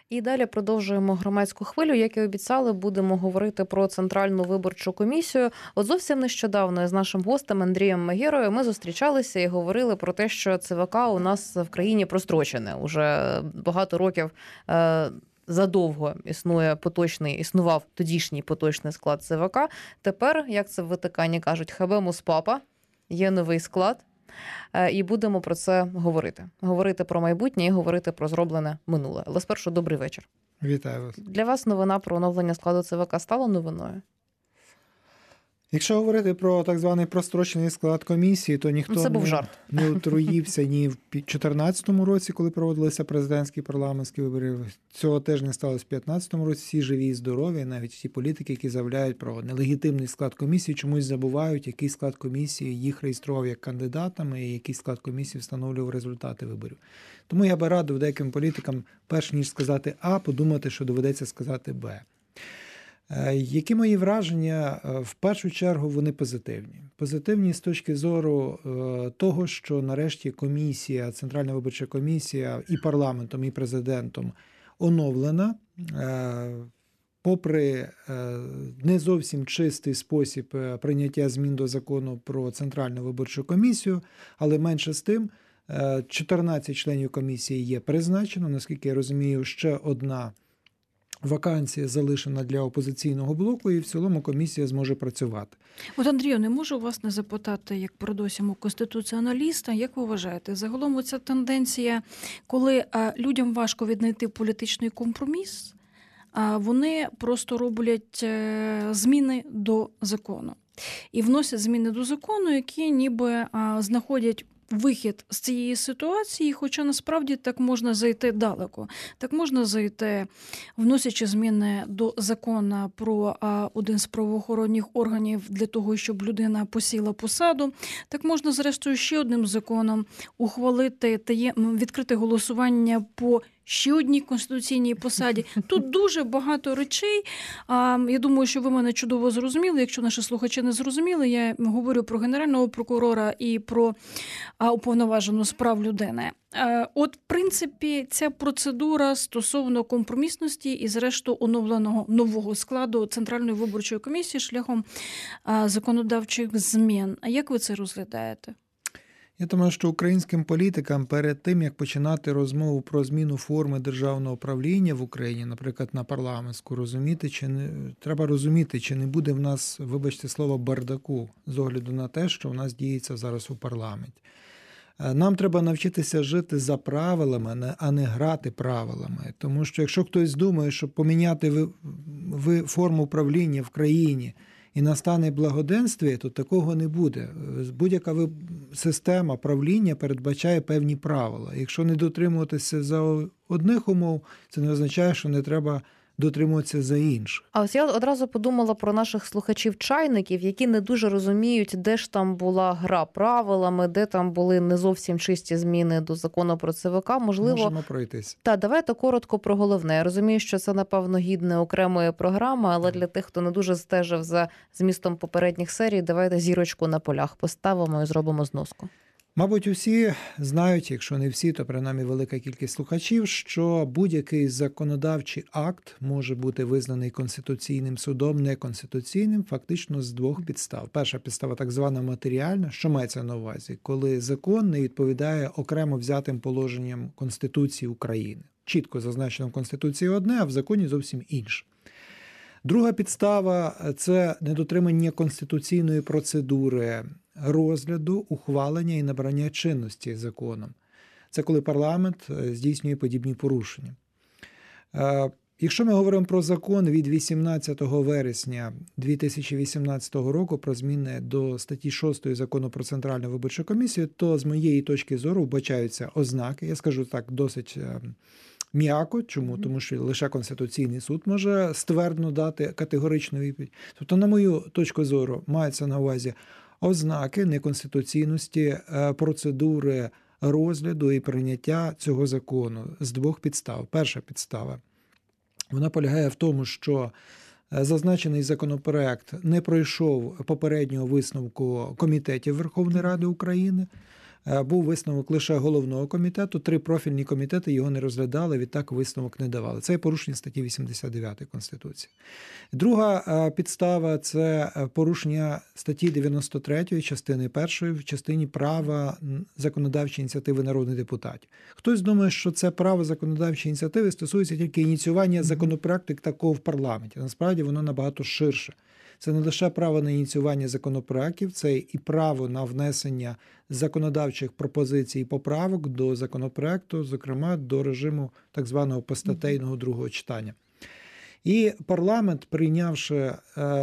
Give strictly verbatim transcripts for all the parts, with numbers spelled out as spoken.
І далі продовжуємо громадську хвилю. Як і обіцяли, будемо говорити про Центральну виборчу комісію. От зовсім нещодавно з нашим гостем Андрієм Магірою ми зустрічалися і говорили про те, що ЦВК у нас в країні прострочене. Уже багато років е- задовго існує поточний, існував тодішній поточний склад ЦВК. Тепер, як це в Ватикані кажуть, хабемус папа, є новий склад. І будемо про це говорити. Говорити про майбутнє і говорити про зроблене минуле. Але спершу добрий вечір. Вітаю вас. Для вас новина про оновлення складу ЦВК стала новиною? Якщо говорити про так званий прострочений склад комісії, то ніхто Це був не, жарт. не отруївся ні в дві тисячі чотирнадцятому році, коли проводилися президентські парламентські вибори. Цього теж не сталося в дві тисячі п'ятнадцятому році. Всі живі і здорові, навіть ті політики, які заявляють про нелегітимний склад комісії, чомусь забувають, який склад комісії їх реєстрував як кандидатами і який склад комісії встановлював результати виборів. Тому я би радив деяким політикам, перш ніж сказати А, подумати, що доведеться сказати Б. Які мої враження? В першу чергу вони позитивні. Позитивні з точки зору того, що нарешті комісія, Центральна виборча комісія і парламентом, і президентом оновлена, попри не зовсім чистий спосіб прийняття змін до закону про Центральну виборчу комісію, але менше з тим, чотирнадцять членів комісії є призначено, наскільки я розумію, ще одна вакансія залишена для опозиційного блоку, і в цілому комісія зможе працювати. От, Андрію, не можу вас не запитати, як передусім у конституціоналіста, як ви вважаєте, загалом ця тенденція, коли а, людям важко віднайти політичний компроміс, а вони просто роблять а, зміни до закону. І вносять зміни до закону, які ніби а, знаходять вихід з цієї ситуації, хоча насправді так можна зайти далеко. Так можна зайти, вносячи зміни до закону про а, один з правоохоронних органів для того, щоб людина посіла посаду. Так можна, зрештою, ще одним законом ухвалити та є, відкрити голосування по ще одній конституційній посаді. Тут дуже багато речей. Я думаю, що ви мене чудово зрозуміли. Якщо наші слухачі не зрозуміли, я говорю про Генерального прокурора і про уповноважену з прав людини. От, в принципі, ця процедура стосовно компромісності і, зрештою, оновленого нового складу Центральної виборчої комісії шляхом законодавчих змін. А як ви це розглядаєте? Я думаю, що українським політикам перед тим, як починати розмову про зміну форми державного управління в Україні, наприклад, на парламентську, розуміти, чи не треба розуміти, чи не буде в нас, вибачте слово, бардаку з огляду на те, що в нас діється зараз у парламенті. Нам треба навчитися жити за правилами, а не грати правилами. Тому що якщо хтось думає, що поміняти ви, ви форму управління в країні і настане благоденствие, то такого не буде. Будь-яка система правління передбачає певні правила. Якщо не дотримуватися за одних умов, це не означає, що не треба дотримуватися за інших. А ось я одразу подумала про наших слухачів-чайників, які не дуже розуміють, де ж там була гра правилами, де там були не зовсім чисті зміни до закону про ЦВК. Можливо, можемо пройтись. Так, давайте коротко про головне. Я розумію, що це, напевно, гідне окремої програми, але для тих, хто не дуже стежив за змістом попередніх серій, давайте зірочку на полях поставимо і зробимо зноску. Мабуть, усі знають, якщо не всі, то принаймні велика кількість слухачів, що будь-який законодавчий акт може бути визнаний Конституційним судом неконституційним фактично з двох підстав. Перша підстава так звана матеріальна, що мається на увазі, коли закон не відповідає окремо взятим положенням Конституції України. Чітко зазначено в Конституції одне, а в законі зовсім інше. Друга підстава – це недотримання конституційної процедури розгляду, ухвалення і набрання чинності законом. Це коли парламент здійснює подібні порушення. Якщо ми говоримо про закон від вісімнадцятого вересня дві тисячі вісімнадцятого року про зміни до статті шостої Закону про Центральну виборчу комісію, то з моєї точки зору вбачаються ознаки, я скажу так, досить м'яко. Чому? Тому що лише Конституційний суд може ствердно дати категоричну відповідь. Тобто, на мою точку зору, мається на увазі ознаки неконституційності процедури розгляду і прийняття цього закону з двох підстав. Перша підстава, вона полягає в тому, що зазначений законопроект не пройшов попереднього висновку комітетів Верховної Ради України. був висновок лише головного комітету, три профільні комітети його не розглядали, відтак висновок не давали. Це порушення статті вісімдесят дев'ять Конституції. Друга підстава – це порушення статті дев'яносто третьої частини першої в частині права законодавчої ініціативи народних депутатів. Хтось думає, що це право законодавчої ініціативи стосується тільки ініціювання законопроекту як такого в парламенті. Насправді воно набагато ширше. Це не лише право на ініціювання законопроектів, це і право на внесення законодавчих пропозицій і поправок до законопроекту, зокрема до режиму так званого постатейного другого читання. І парламент, прийнявши е,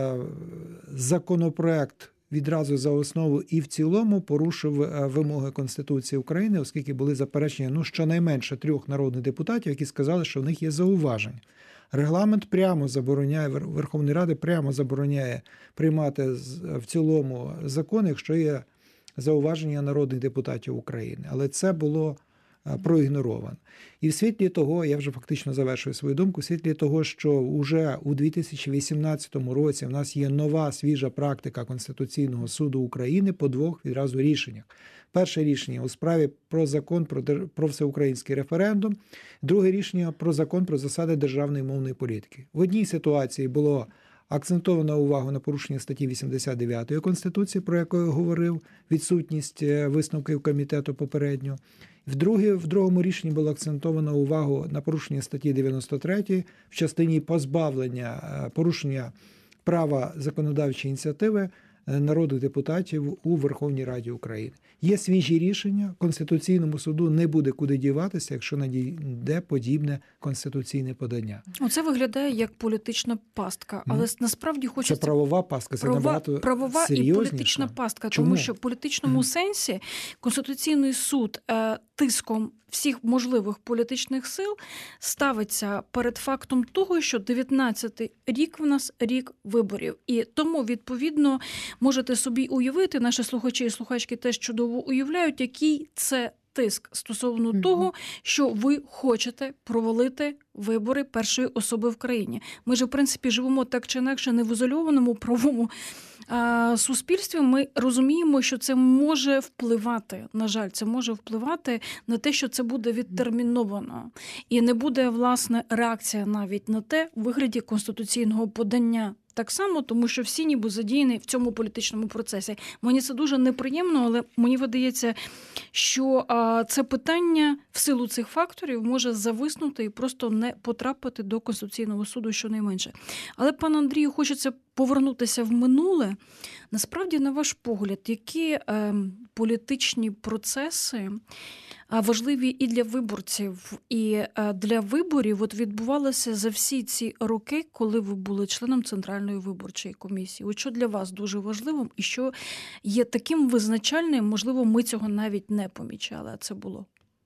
законопроект відразу за основу і в цілому, порушив вимоги Конституції України, оскільки були заперечення, ну, щонайменше трьох народних депутатів, які сказали, що в них є зауваження. Регламент прямо забороняє, Верховної Ради прямо забороняє приймати в цілому закон, якщо є зауваження народних депутатів України. Але це було проігноровано. І в світлі того, я вже фактично завершую свою думку, в світлі того, що вже у дві тисячі вісімнадцятому році в нас є нова свіжа практика Конституційного суду України по двох відразу рішеннях. Перше рішення у справі про закон про, про всеукраїнський референдум, друге рішення про закон про засади державної мовної політики. В одній ситуації було акцентовано увагу на порушення статті вісімдесят дев'ять Конституції, про яку я говорив, відсутність висновків комітету попередньо. В, друге, в другому рішенні було акцентовано увагу на порушення статті дев'яносто третьої в частині позбавлення, порушення права законодавчої ініціативи народних депутатів у Верховній Раді України. Є свіжі рішення, Конституційному суду не буде куди діватися, якщо надійде подібне конституційне подання. Оце виглядає як політична пастка, але mm. насправді хочеться... Це правова пастка, це правова, набагато правова і політична пастка, Чому? Тому що в політичному mm. сенсі Конституційний суд е, тиском всіх можливих політичних сил ставиться перед фактом того, що дев'ятнадцятий рік в нас рік виборів. І тому, відповідно, можете собі уявити, наші слухачі і слухачки теж чудово уявляють, який це тиск стосовно mm-hmm. того, що ви хочете провалити вибори першої особи в країні. Ми ж, в принципі, живемо так чи інакше не в ізольованому правовому а, суспільстві. Ми розуміємо, що це може впливати, на жаль, це може впливати на те, що це буде відтерміновано. І не буде, власне, реакція навіть на те в вигляді конституційного подання. Так само, тому що всі ніби задіяні в цьому політичному процесі. Мені це дуже неприємно, але мені видається, що а, це питання в силу цих факторів може зависнути і просто не потрапити до Конституційного суду щонайменше. Але, пане Андрію, хочеться повернутися в минуле. Насправді, на ваш погляд, які е, політичні процеси важливі і для виборців, і для виборів от відбувалося за всі ці роки, коли ви були членом Центральної виборчої комісії? От що для вас дуже важливим і що є таким визначальним, можливо, ми цього навіть не помічали, а це було?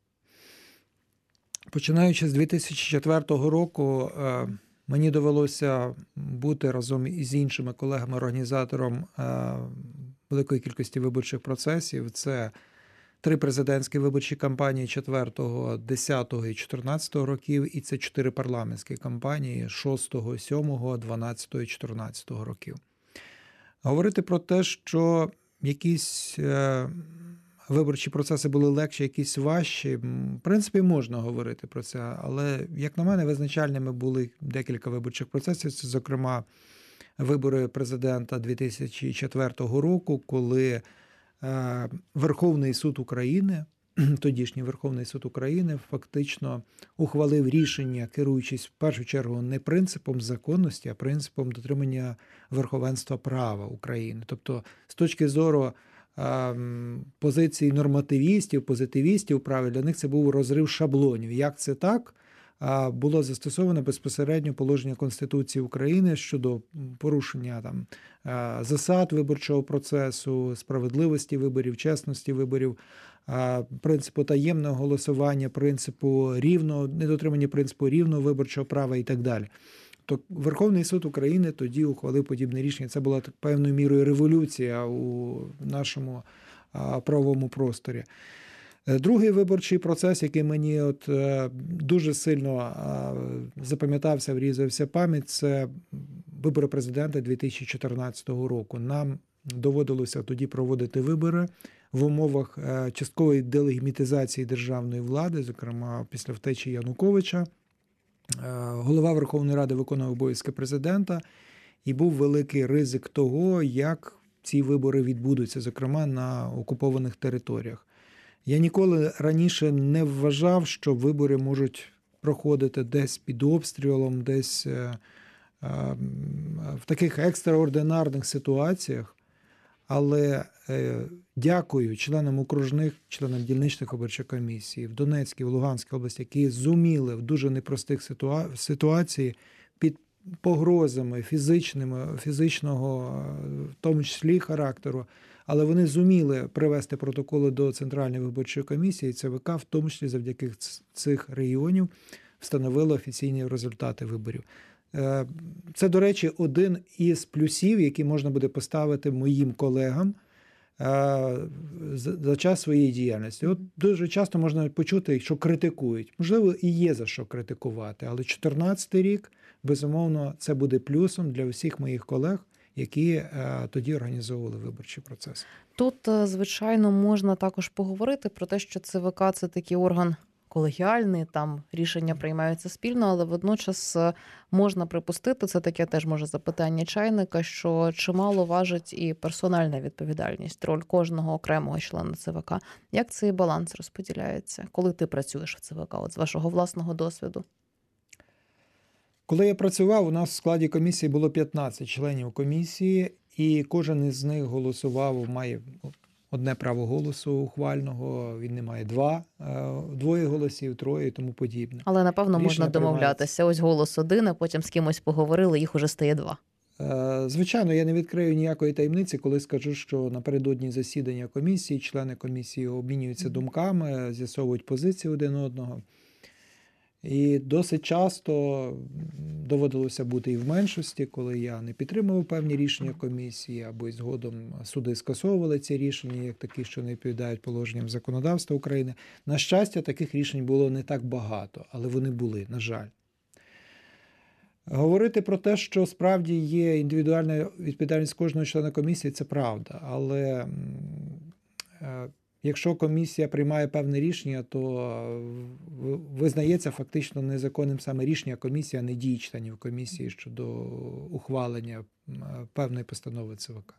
Починаючи з дві тисячі четвертого року, мені довелося бути разом із іншими колегами організатором великої кількості виборчих процесів. Це три президентські виборчі кампанії четвертого, десятого і чотирнадцятого років, і це чотири парламентські кампанії шостого, сьомого, дванадцятого і чотирнадцятого років. Говорити про те, що якісь виборчі процеси були легші, якісь важчі, в принципі, можна говорити про це, але, як на мене, визначальними були декілька виборчих процесів, це, зокрема, вибори президента дві тисячі четвертого року, коли Верховний суд України, тодішній Верховний суд України, фактично ухвалив рішення, керуючись в першу чергу не принципом законності, а принципом дотримання верховенства права України. Тобто, з точки зору позиції нормативістів, позитивістів права, для них це був розрив шаблонів. Як це так? Було застосовано безпосередньо положення Конституції України щодо порушення там засад виборчого процесу, справедливості виборів, чесності виборів, принципу таємного голосування, принципу рівного, недотримання принципу рівного виборчого права і так далі. То Верховний суд України тоді ухвалив подібне рішення. Це була певною мірою революція у нашому правовому просторі. Другий виборчий процес, який мені от дуже сильно запам'ятався, врізався в пам'ять, це вибори президента дві тисячі чотирнадцятого року. Нам доводилося тоді проводити вибори в умовах часткової делегітимізації державної влади, зокрема після втечі Януковича. Голова Верховної Ради виконував обов'язки президента, і був великий ризик того, як ці вибори відбудуться, зокрема на окупованих територіях. Я ніколи раніше не вважав, що вибори можуть проходити десь під обстрілом, десь в таких екстраординарних ситуаціях. Але дякую членам окружних, членам дільничних виборчих комісій в Донецькій, в Луганській області, які зуміли в дуже непростих ситуа- ситуації під погрозами фізичними, фізичного, в тому числі характеру, але вони зуміли привести протоколи до Центральної виборчої комісії, і ЦВК, в тому числі завдяки цих регіонів, встановило офіційні результати виборів. Це, до речі, один із плюсів, які можна буде поставити моїм колегам за час своєї діяльності. От дуже часто можна почути, що критикують. Можливо, і є за що критикувати, але чотирнадцятий рік, безумовно, це буде плюсом для всіх моїх колег, які тоді організовували виборчий процес. Тут, звичайно, можна також поговорити про те, що ЦВК – це такий орган колегіальний, там рішення приймаються спільно, але водночас можна припустити, це таке теж може запитання чайника, що чимало важить і персональна відповідальність, роль кожного окремого члена ЦВК. Як цей баланс розподіляється, коли ти працюєш в ЦВК, от з вашого власного досвіду? Коли я працював, у нас в складі комісії було п'ятнадцять членів комісії, і кожен із них голосував, має одне право голосу ухвального, він не має два, двоє голосів, троє і тому подібне. Але, напевно, Рішення можна домовлятися. Ось голос один, а потім з кимось поговорили, їх уже стає два. Звичайно, я не відкрию ніякої таємниці, коли скажу, що напередодні засідання комісії, члени комісії обмінюються думками, з'ясовують позиції один одного. І досить часто доводилося бути і в меншості, коли я не підтримував певні рішення комісії, або і згодом суди скасовували ці рішення, як такі, що не відповідають положенням законодавства України. На щастя, таких рішень було не так багато, але вони були, на жаль. Говорити про те, що справді є індивідуальна відповідальність кожного члена комісії, це правда, але якщо комісія приймає певне рішення, то визнається фактично незаконним саме рішення комісії, а не дії членів комісії щодо ухвалення певної постанови ЦВК.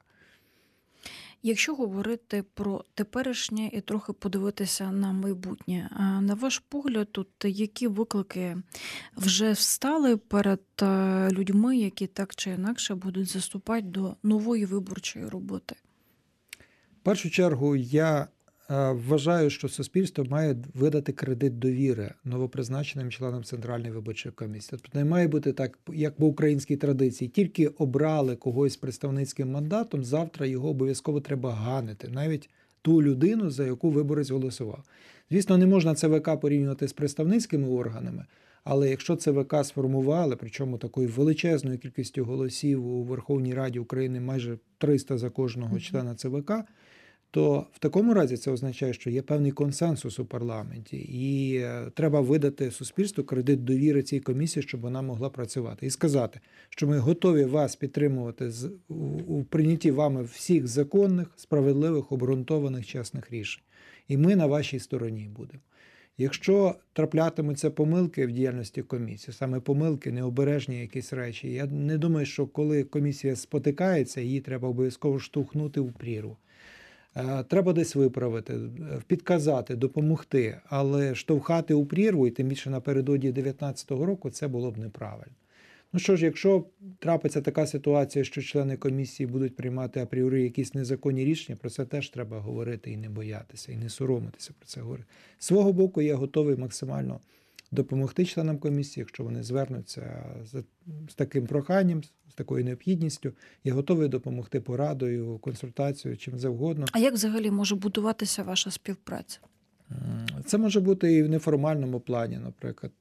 Якщо говорити про теперішнє і трохи подивитися на майбутнє, на ваш погляд, тут які виклики вже встали перед людьми, які так чи інакше будуть заступати до нової виборчої роботи? В першу чергу, я вважаю, що суспільство має видати кредит довіри новопризначеним членам Центральної виборчої комісії. Тобто не має бути так, як по українській традиції. Тільки обрали когось з представницьким мандатом, завтра його обов'язково треба ганити. Навіть ту людину, за яку виборець голосував. Звісно, не можна ЦВК порівнювати з представницькими органами, але якщо ЦВК сформували, причому такою величезною кількістю голосів у Верховній Раді України, майже триста за кожного члена ЦВК, то в такому разі це означає, що є певний консенсус у парламенті, і треба видати суспільству кредит довіри цій комісії, щоб вона могла працювати. І сказати, що ми готові вас підтримувати у прийнятті вами всіх законних, справедливих, обґрунтованих, чесних рішень. І ми на вашій стороні будемо. Якщо траплятимуться помилки в діяльності комісії, саме помилки, необережні якісь речі, я не думаю, що коли комісія спотикається, її треба обов'язково штовхнути в прірву. Треба десь виправити, підказати, допомогти, але штовхати у прірву, і тим більше напередодні дев'ятнадцятого року, це було б неправильно. Ну що ж, якщо трапиться така ситуація, що члени комісії будуть приймати апріорі якісь незаконні рішення, про це теж треба говорити і не боятися, і не соромитися про це говорити. З свого боку, я готовий максимально допомогти членам комісії, якщо вони звернуться з, з таким проханням, з такою необхідністю, я готовий допомогти порадою, консультацією, чим завгодно. А як взагалі може будуватися ваша співпраця? Це може бути і в неформальному плані, наприклад.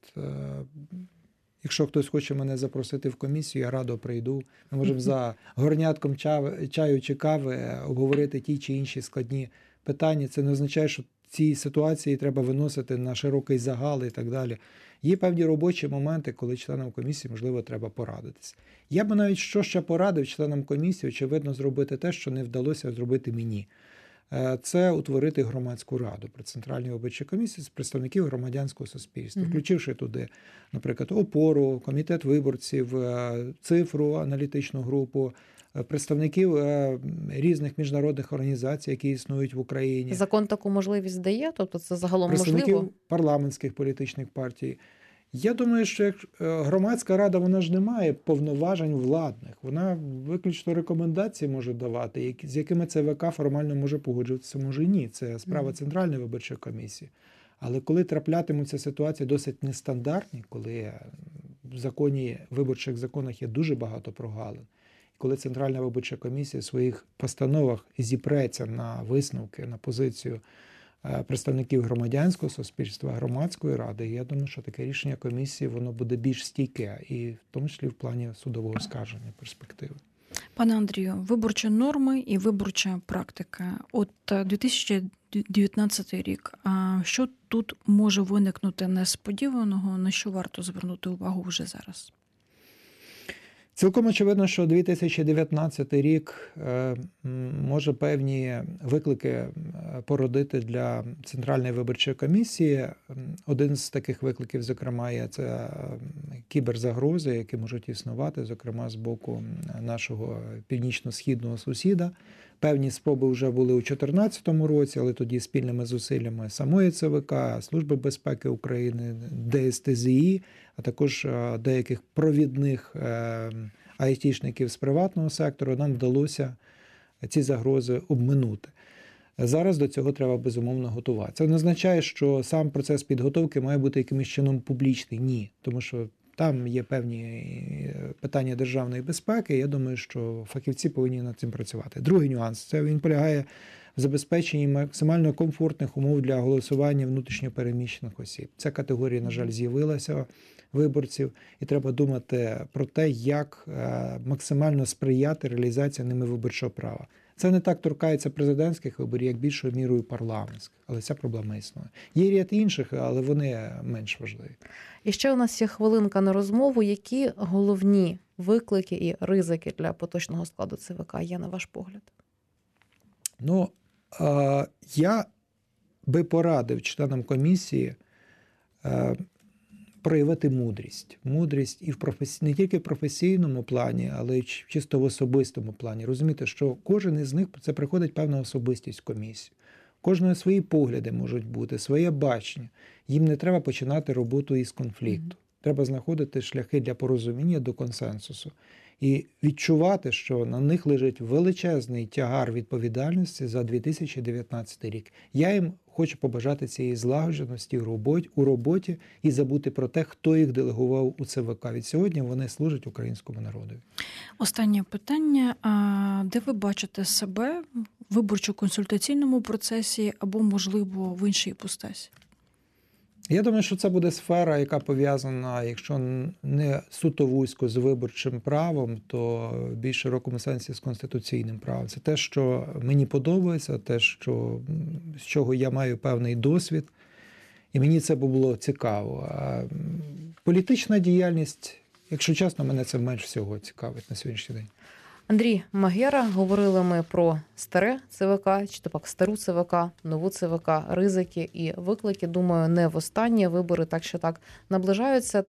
Якщо хтось хоче мене запросити в комісію, я радо прийду. Ми можемо за горнятком чаю чи кави обговорити ті чи інші складні питання. Це не означає, що ці ситуації треба виносити на широкий загал і так далі. Є певні робочі моменти, коли членам комісії, можливо, треба порадитися. Я б навіть що ще порадив членам комісії, очевидно, зробити те, що не вдалося зробити мені. це утворити громадську раду при Центральній виборчій комісії з представників громадянського суспільства, Мгм. включивши туди, наприклад, опору, комітет виборців, цифру, аналітичну групу, представників різних міжнародних організацій, які існують в Україні, Закон таку можливість дає? Тобто це загалом представників можливо? парламентських політичних партій. Я думаю, що як громадська рада, вона ж не має повноважень владних. Вона виключно рекомендації може давати, які- з якими ЦВК формально може погоджуватися, може і ні. Це справа Мгм. Центральної виборчої комісії. Але коли траплятимуться ситуації досить нестандартні, коли в законі, виборчих законах є дуже багато прогалин, коли Центральна виборча комісія в своїх постановах зіпреться на висновки, на позицію представників громадянського суспільства, громадської ради, я думаю, що таке рішення комісії, воно буде більш стійке, і в тому числі в плані судового оскарження перспективи. Пане Андрію, виборчі норми і виборча практика. От е, дві тисячі дев'ятнадцятий рік. А що тут може виникнути несподіваного, на що варто звернути увагу вже зараз? Цілком очевидно, що дві тисячі дев'ятнадцятий рік е, може певні виклики породити для Центральної виборчої комісії. Один з таких викликів, зокрема, є це кіберзагрози, які можуть існувати, зокрема, з боку нашого північно-східного сусіда. Певні спроби вже були у дві тисячі чотирнадцятому році, але тоді спільними зусиллями самої ЦВК, Служби безпеки України, ДСТЗІ, а також деяких провідних айтішників з приватного сектору нам вдалося ці загрози обминути. Зараз до цього треба безумовно готуватися. Це не означає, що сам процес підготовки має бути якимось чином публічний. Ні, тому що там є певні питання державної безпеки. Я думаю, що фахівці повинні над цим працювати. Другий нюанс – це він полягає в забезпеченні максимально комфортних умов для голосування внутрішньопереміщених осіб. Ця категорія, на жаль, з'явилася виборців, і треба думати про те, як максимально сприяти реалізації ними виборчого права. Це не так торкається президентських виборів, як більшою мірою парламентських, але ця проблема існує. Є ряд інших, але вони менш важливі. І ще у нас є хвилинка на розмову. Які головні виклики і ризики для поточного складу ЦВК є, на ваш погляд? Ну, е, я би порадив членам комісії е, проявити мудрість. Мудрість і в професі... не тільки в професійному плані, але й чисто в особистому плані. Розумієте, що кожен із них, це приходить певна особистість в комісію. Кожного свої погляди можуть бути, своє бачення. Їм не треба починати роботу із конфлікту. Mm-hmm. Треба знаходити шляхи для порозуміння до консенсусу. І відчувати, що на них лежить величезний тягар відповідальності за дві тисячі дев'ятнадцятий рік. Я їм хочу побажати цієї злагодженості у роботі, у роботі і забути про те, хто їх делегував у ЦВК. Від сьогодні вони служать українському народу. Останнє питання. А де ви бачите себе в виборчо-консультаційному процесі або, можливо, в іншій іпостасі? Я думаю, що це буде сфера, яка пов'язана, якщо не суто вузько з виборчим правом, то в більш широкому сенсі з конституційним правом. Це те, що мені подобається, те, що, з чого я маю певний досвід, і мені це було цікаво. А політична діяльність, якщо чесно, мене це менш всього цікавить на сьогоднішній день. Андрій Магера, говорили ми про старе ЦВК, чи то пак стару ЦВК, нову ЦВК, ризики і виклики. Думаю, не востаннє. Вибори так що так наближаються.